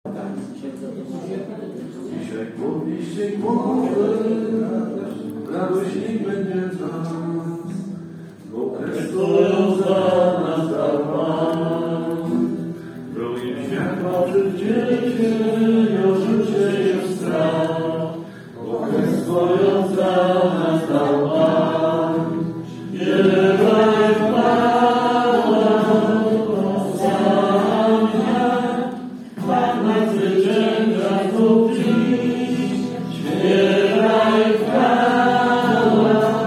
Dzisiaj podnieście głowę, radość niech będzie z nas, bo krew Twoją za nas dał Pan. Drogim światła przed cieniem, ożycie jest strach, bo krew Twoją za nas dał Pan. Wielka chwała, Pan nas zwycięża znów dziś. Śpiewaj chwała,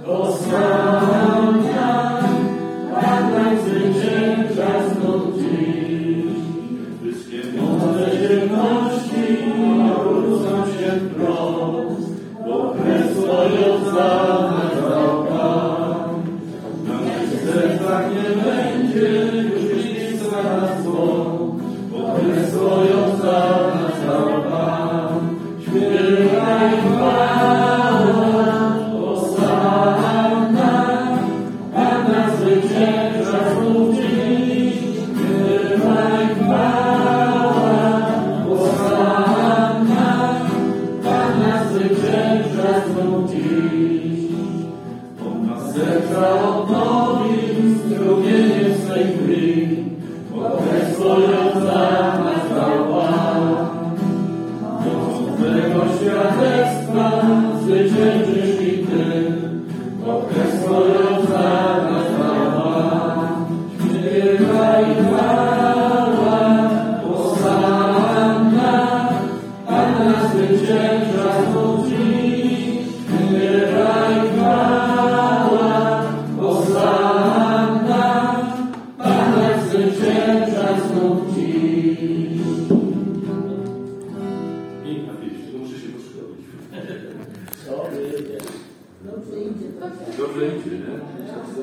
osłania, Pan nas zwycięża znów dziś. Wszystkie moce ciemności obrócą się w proch, bo krew swoją za nas dał Pan. Na naszych sercach nie będzie już miejsca na zło, bo krew swoją za nas dał Pan. Śpiewaj chwała, osłana, Pan nas zwycięża znów dziś. Śpiewaj chwała, osłana, Pan nas zwycięża znów dziś. On nas serca odnowi, strumieniem swej krwi, bo krew swoją za nas dał Pan. Mocą twego świadectwa zwyciężysz i Ty, bo krew swoją za nas dał Pan. Śpiewaj chwała, osłana, Pan nas zwycięża znów dziś. Śpiewaj chwała, osłana, Pan nas zwycięża znów dziś. Piękna pieśń, muszę się poszkodzić. Dobrze idzie. Dobrze idzie, nie?